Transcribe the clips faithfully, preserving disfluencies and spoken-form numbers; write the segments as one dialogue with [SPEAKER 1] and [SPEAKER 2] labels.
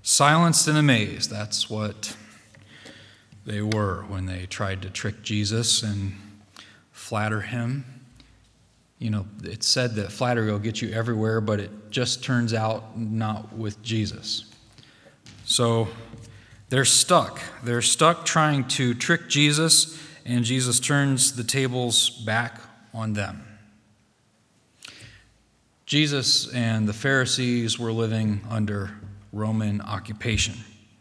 [SPEAKER 1] Silenced and amazed, that's what they were when they tried to trick Jesus and flatter him. You know, it's said that flattery will get you everywhere, but it just turns out not with Jesus. So they're stuck. They're stuck trying to trick Jesus, and Jesus turns the tables back on them. Jesus and the Pharisees were living under Roman occupation.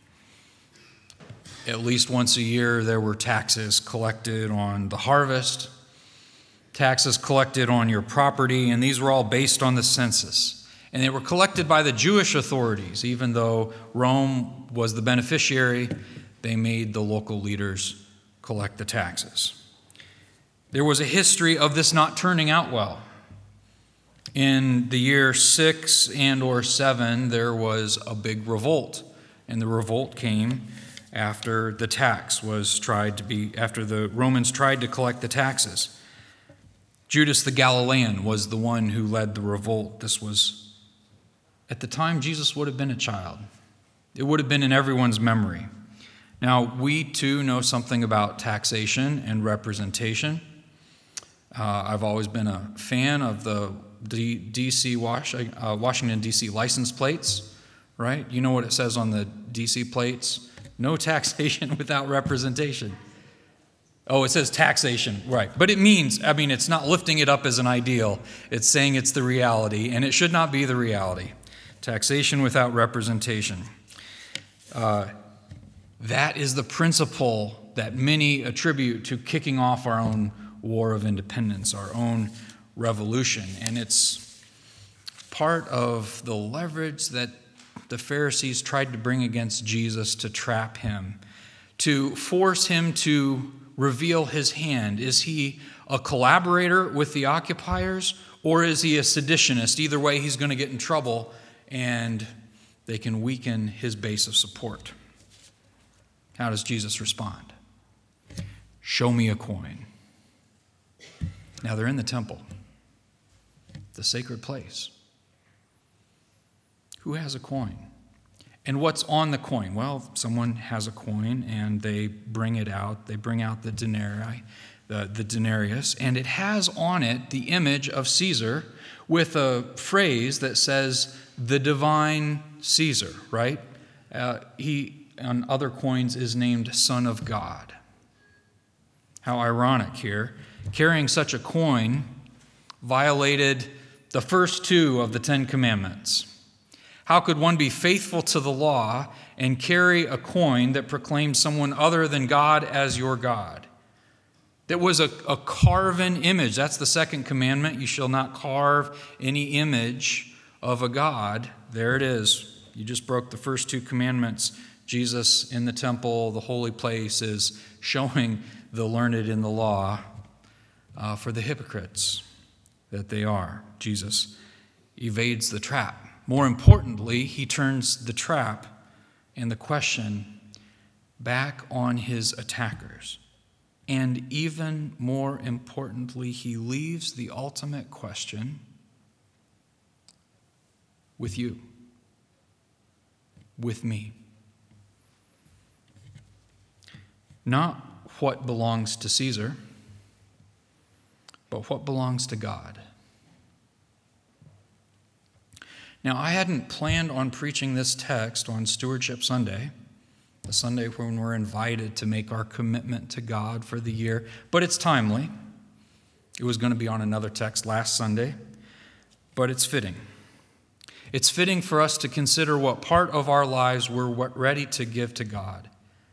[SPEAKER 1] At least once a year, there were taxes collected on the harvest, taxes collected on your property, and these were all based on the census. And they were collected by the Jewish authorities. Even though Rome was the beneficiary, they made the local leaders collect the taxes. There was a history of this not turning out well. In the year six and or seven, there was a big revolt, and the revolt came after the tax was tried to be, after the Romans tried to collect the taxes. Judas the Galilean was the one who led the revolt. This was, at the time, Jesus would have been a child. It would have been in everyone's memory. Now, we too know something about taxation and representation. Uh, I've always been a fan of the D- DC Wash, uh, Washington, D C license plates, right? You know what it says on the D C plates? No taxation without representation. Oh, it says taxation, right. But it means, I mean, it's not lifting it up as an ideal. It's saying it's the reality, and it should not be the reality. Taxation without representation. Uh, that is the principle that many attribute to kicking off our own war of independence, our own revolution. And it's part of the leverage that the Pharisees tried to bring against Jesus to trap him, to force him to reveal his hand. Is he a collaborator with the occupiers, or is he a seditionist? Either way, he's going to get in trouble, and they can weaken his base of support. How does Jesus respond? Show me a coin. Now they're in the temple, the sacred place. Who has a coin? And what's on the coin? Well, someone has a coin and they bring it out. They bring out the denarii, the, the denarius, and it has on it the image of Caesar with a phrase that says, the divine Caesar, right? Uh, he, on other coins, is named Son of God. How ironic here. Carrying such a coin violated the first two of the Ten Commandments. How could one be faithful to the law and carry a coin that proclaimed someone other than God as your God? That was a, a carven image. That's the second commandment. You shall not carve any image of a god. There it is. You just broke the first two commandments. Jesus in the temple, the holy place, is showing the learned in the law uh, for the hypocrites that they are. Jesus evades the trap. More importantly, he turns the trap and the question back on his attackers. And even more importantly, he leaves the ultimate question with you, with me. Not what belongs to Caesar, but what belongs to God. Now, I hadn't planned on preaching this text on Stewardship Sunday, the Sunday when we're invited to make our commitment to God for the year, but it's timely. It was going to be on another text last Sunday, but it's fitting. It's fitting for us to consider what part of our lives we're ready to give to God.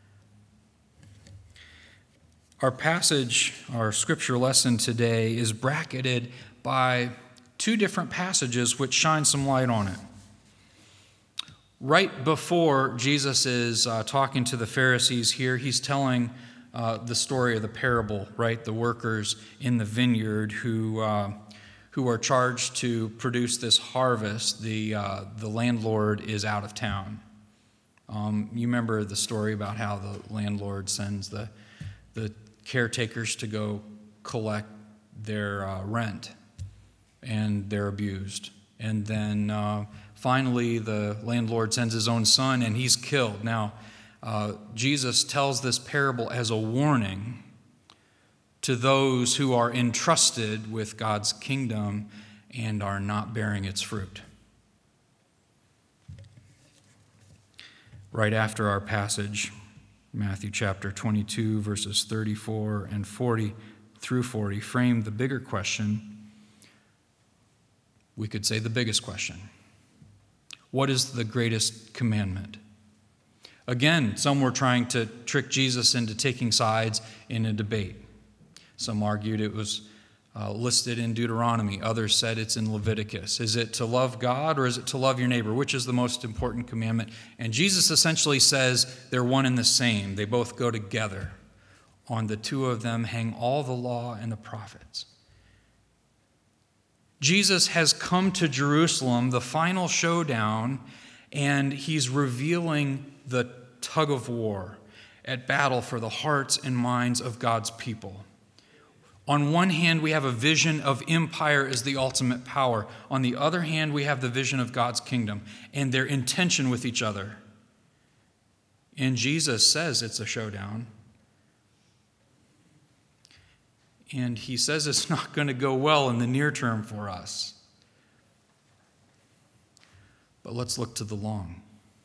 [SPEAKER 1] Our passage, our scripture lesson today is bracketed by two different passages which shine some light on it. Right before Jesus is uh, talking to the Pharisees here, he's telling uh, the story of the parable, right? The workers in the vineyard who uh, who are charged to produce this harvest. The uh, the landlord is out of town. Um, you remember the story about how the landlord sends the the caretakers to go collect their uh, rent. And they're abused, And then uh, finally, the landlord sends his own son, and he's killed. Now, uh, Jesus tells this parable as a warning to those who are entrusted with God's kingdom and are not bearing its fruit. Right after our passage, Matthew chapter twenty-two, verses thirty-four and forty through forty, frame the bigger question. We could say the biggest question. What is the greatest commandment? Again, some were trying to trick Jesus into taking sides in a debate. Some argued it was uh, listed in Deuteronomy. Others said it's in Leviticus. Is it to love God or is it to love your neighbor? Which is the most important commandment? And Jesus essentially says they're one and the same. They both go together. On the two of them hang all the law and the prophets. Jesus has come to Jerusalem, the final showdown, and he's revealing the tug of war at battle for the hearts and minds of God's people. On one hand, we have a vision of empire as the ultimate power. On the other hand, we have the vision of God's kingdom and their intention with each other. And Jesus says it's a showdown. And he says it's not going to go well in the near term for us. But let's look to the long.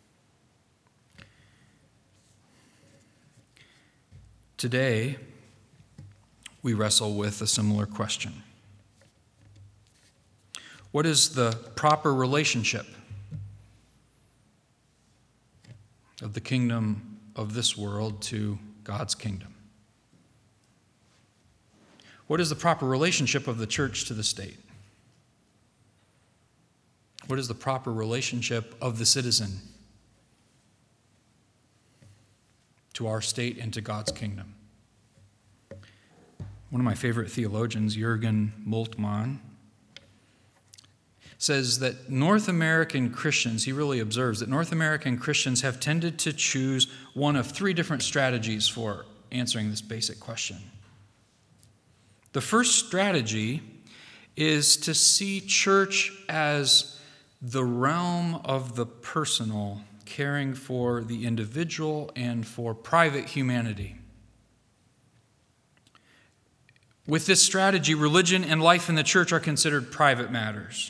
[SPEAKER 1] Today, we wrestle with a similar question. What is the proper relationship of the kingdom of this world to God's kingdom? What is the proper relationship of the church to the state? What is the proper relationship of the citizen to our state and to God's kingdom? One of my favorite theologians, Jürgen Moltmann, says that North American Christians, he really observes that North American Christians have tended to choose one of three different strategies for answering this basic question. The first strategy is to see church as the realm of the personal, caring for the individual and for private humanity. With this strategy, religion and life in the church are considered private matters,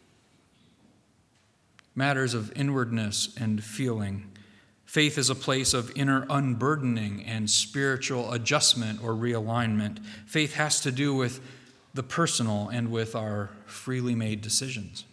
[SPEAKER 1] matters of inwardness and feeling. Faith is a place of inner unburdening and spiritual adjustment or realignment. Faith has to do with the personal and with our freely made decisions.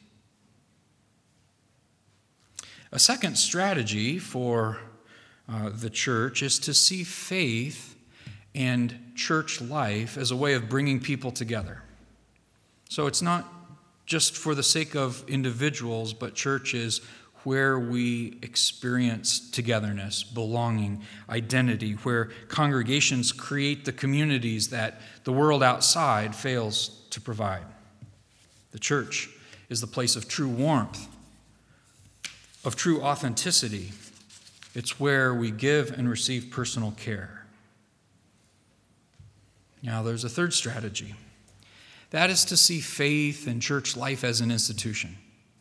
[SPEAKER 1] A second strategy for uh, the church is to see faith and church life as a way of bringing people together. So it's not just for the sake of individuals, but church is where we experience togetherness, belonging, identity, where congregations create the communities that the world outside fails to provide. The church is the place of true warmth, of true authenticity. It's where we give and receive personal care. Now, there's a third strategy. That is to see faith and church life as an institution.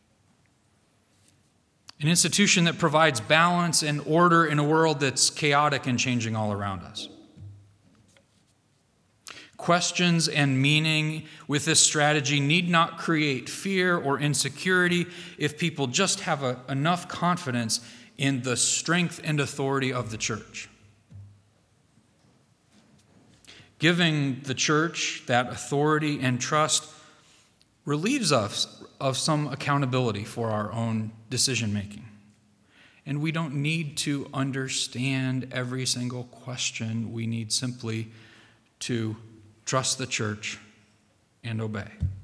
[SPEAKER 1] An institution that provides balance and order in a world that's chaotic and changing all around us. Questions and meaning with this strategy need not create fear or insecurity if people just have a, enough confidence in the strength and authority of the church. Giving the church that authority and trust relieves us of some accountability for our own decision-making. And we don't need to understand every single question. We need simply to trust the church and obey.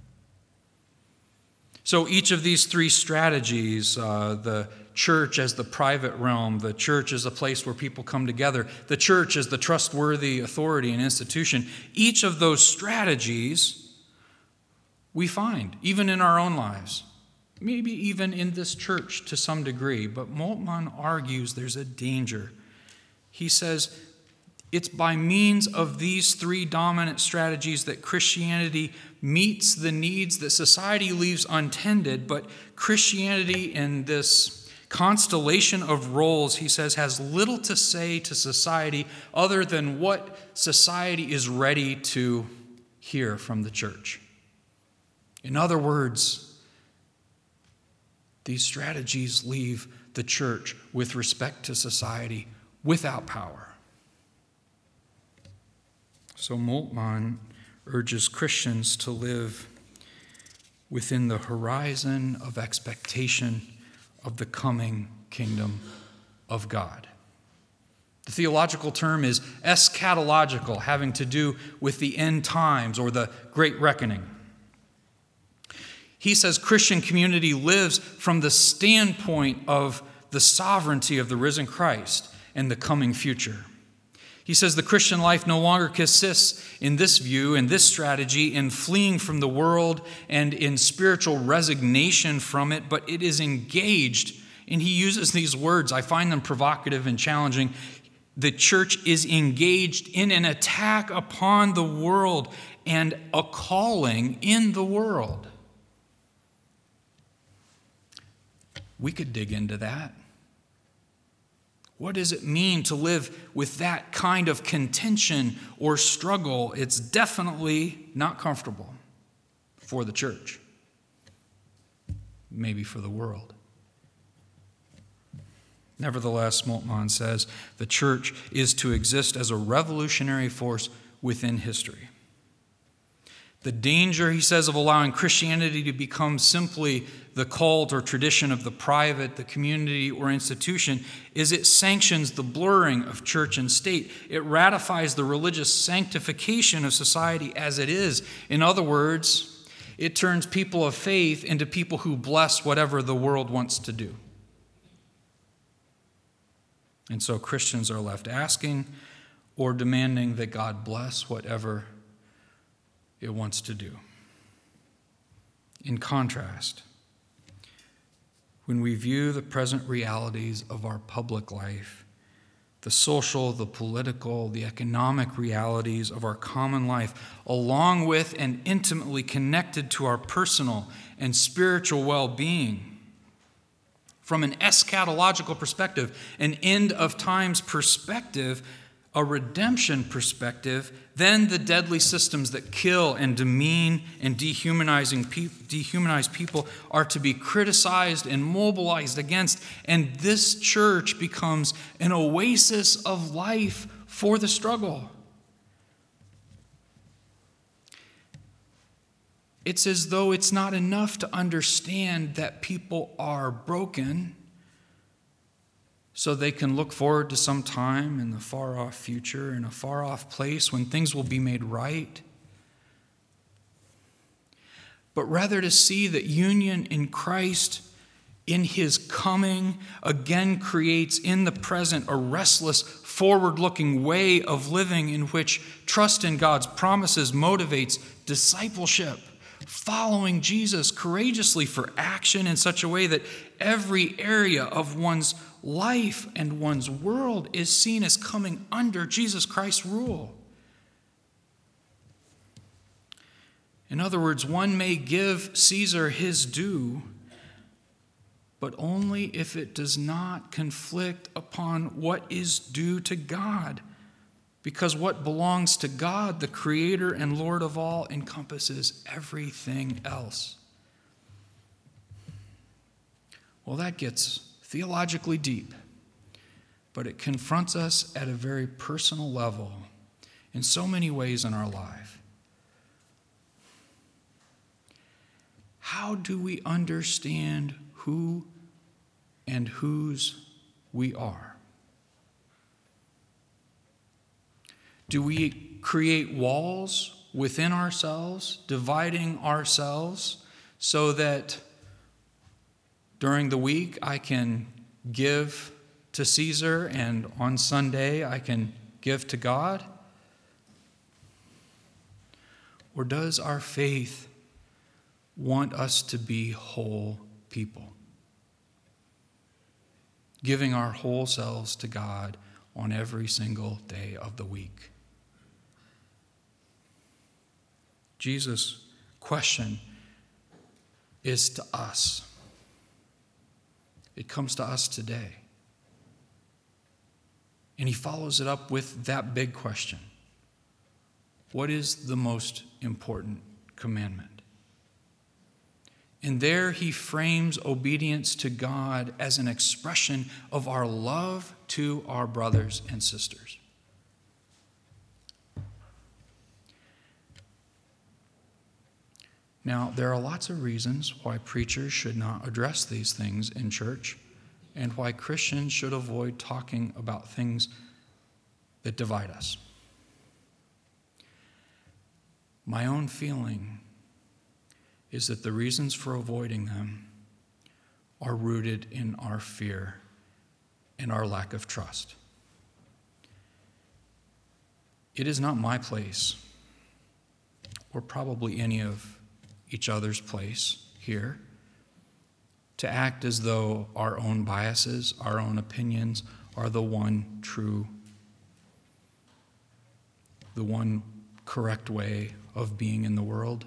[SPEAKER 1] So each of these three strategies, uh, the church as the private realm, the church as a place where people come together, the church as the trustworthy authority and institution, each of those strategies we find, even in our own lives, maybe even in this church to some degree. But Moltmann argues there's a danger. He says, It's by means of these three dominant strategies that Christianity meets the needs that society leaves untended, but Christianity in this constellation of roles, he says, has little to say to society other than what society is ready to hear from the church. In other words, these strategies leave the church with respect to society without power. So Moltmann urges Christians to live within the horizon of expectation of the coming kingdom of God. The theological term is eschatological, having to do with the end times or the great reckoning. He says Christian community lives from the standpoint of the sovereignty of the risen Christ and the coming future. He says the Christian life no longer consists in this view and this strategy in fleeing from the world and in spiritual resignation from it, but it is engaged, and he uses these words. I find them provocative and challenging. The church is engaged in an attack upon the world and a calling in the world. We could dig into that. What does it mean to live with that kind of contention or struggle? It's definitely not comfortable for the church, maybe for the world. Nevertheless, Moltmann says, the church is to exist as a revolutionary force within history. The danger, he says, of allowing Christianity to become simply the cult or tradition of the private, the community, or institution is it sanctions the blurring of church and state. It ratifies the religious sanctification of society as it is. In other words, it turns people of faith into people who bless whatever the world wants to do. And so Christians are left asking or demanding that God bless whatever it wants to do. In contrast, when we view the present realities of our public life, the social, the political, the economic realities of our common life, along with and intimately connected to our personal and spiritual well-being, from an eschatological perspective, an end of times perspective, a redemption perspective, then the deadly systems that kill and demean and dehumanizing pe- dehumanize people are to be criticized and mobilized against. And this church becomes an oasis of life for the struggle. It's as though it's not enough to understand that people are broken so they can look forward to some time in the far-off future, in a far-off place when things will be made right. But rather to see that union in Christ, in his coming, again creates in the present a restless, forward-looking way of living in which trust in God's promises motivates discipleship, following Jesus courageously for action in such a way that every area of one's life and one's world is seen as coming under Jesus Christ's rule. In other words, one may give Caesar his due, but only if it does not conflict upon what is due to God. Because what belongs to God, the Creator and Lord of all, encompasses everything else. Well, that gets theologically deep, but it confronts us at a very personal level in so many ways in our life. How do we understand who and whose we are? Do we create walls within ourselves, dividing ourselves so that during the week I can give to Caesar and on Sunday I can give to God? Or does our faith want us to be whole people, giving our whole selves to God, on every single day of the week. Jesus' question is to us. It comes to us today. And he follows it up with that big question. What is the most important commandment? And there he frames obedience to God as an expression of our love to our brothers and sisters. Now, there are lots of reasons why preachers should not address these things in church, and why Christians should avoid talking about things that divide us. My own feeling is that the reasons for avoiding them are rooted in our fear and our lack of trust. It is not my place, or probably any of each other's place here, to act as though our own biases, our own opinions are the one true, the one correct way of being in the world.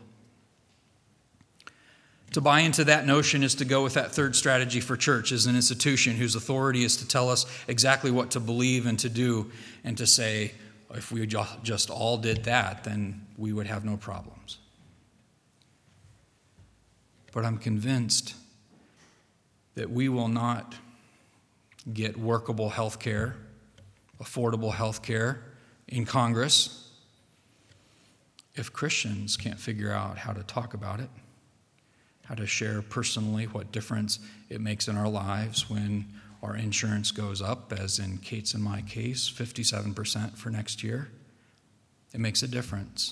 [SPEAKER 1] To buy into that notion is to go with that third strategy for church as an institution whose authority is to tell us exactly what to believe and to do, and to say, if we just all did that, then we would have no problems. But I'm convinced that we will not get workable health care, affordable health care in Congress if Christians can't figure out how to talk about it, how to share personally what difference it makes in our lives when our insurance goes up, as in Kate's and my case, fifty-seven percent for next year. It makes a difference.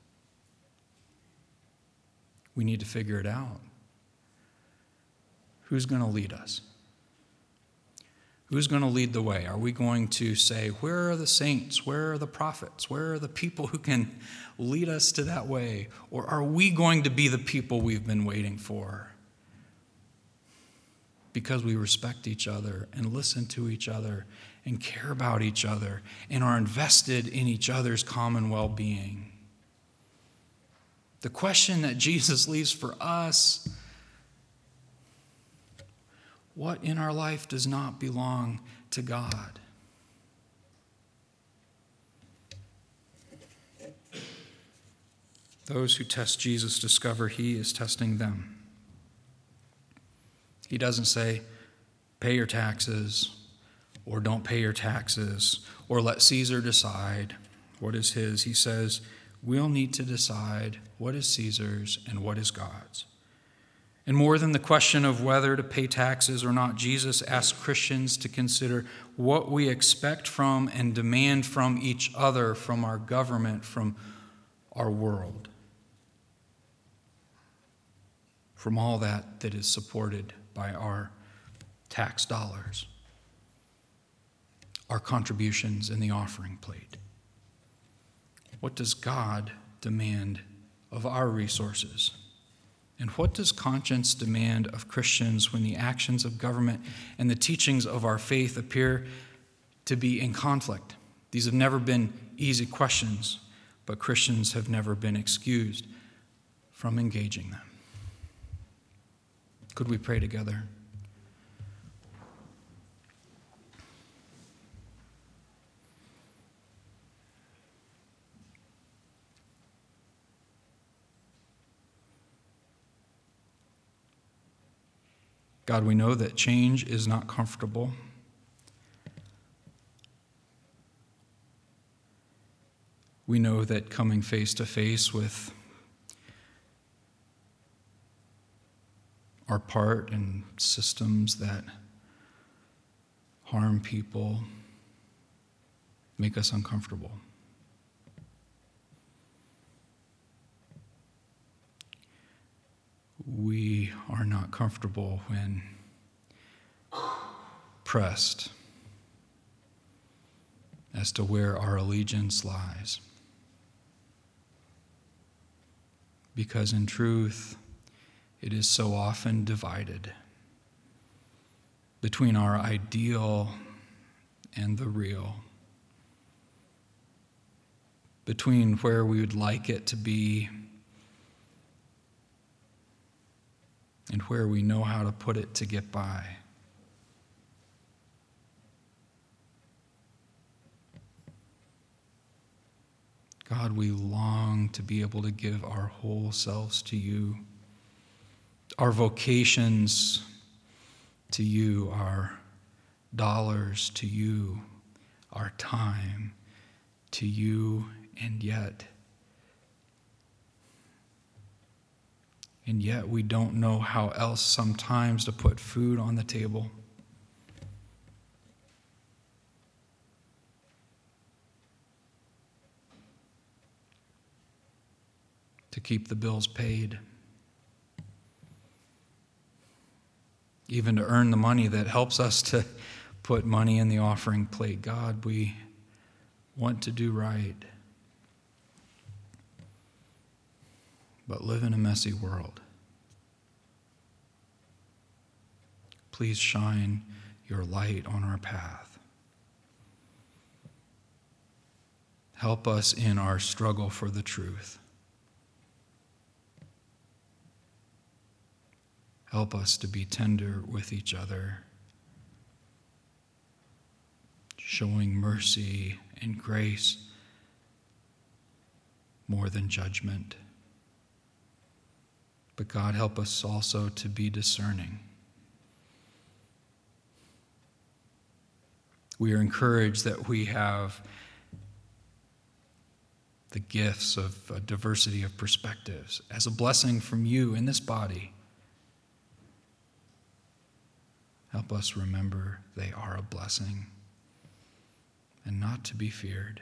[SPEAKER 1] We need to figure it out. Who's going to lead us? Who's going to lead the way? Are we going to say, where are the saints? Where are the prophets? Where are the people who can lead us to that way? Or are we going to be the people we've been waiting for? Because we respect each other and listen to each other and care about each other and are invested in each other's common well-being. The question that Jesus leaves for us: what in our life does not belong to God? Those who test Jesus discover he is testing them. He doesn't say, pay your taxes, or don't pay your taxes, or let Caesar decide what is his. He says, we'll need to decide what is Caesar's and what is God's. And more than the question of whether to pay taxes or not, Jesus asks Christians to consider what we expect from and demand from each other, from our government, from our world, from all that that is supported by our tax dollars, our contributions in the offering plate. What does God demand of our resources? And what does conscience demand of Christians when the actions of government and the teachings of our faith appear to be in conflict? These have never been easy questions, but Christians have never been excused from engaging them. Could we pray together? God, we know that change is not comfortable. We know that coming face to face with our part in systems that harm people make us uncomfortable. We are not comfortable when pressed as to where our allegiance lies. Because in truth, it is so often divided between our ideal and the real, between where we would like it to be and where we know how to put it to get by. God, we long to be able to give our whole selves to you, our vocations to you, our dollars to you, our time to you, and yet, and yet we don't know how else sometimes to put food on the table. To keep the bills paid, even to earn the money that helps us to put money in the offering plate. God, we want to do right, but live in a messy world. Please shine your light on our path. Help us in our struggle for the truth. Help us to be tender with each other, showing mercy and grace more than judgment. But God, help us also to be discerning. We are encouraged that we have the gifts of a diversity of perspectives as a blessing from you in this body. Help us remember they are a blessing and not to be feared.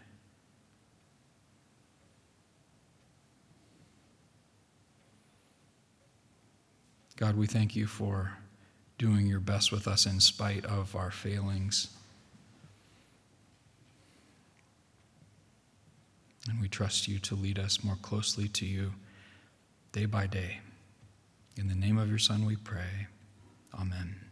[SPEAKER 1] God, we thank you for doing your best with us in spite of our failings. And we trust you to lead us more closely to you day by day. In the name of your Son we pray. Amen.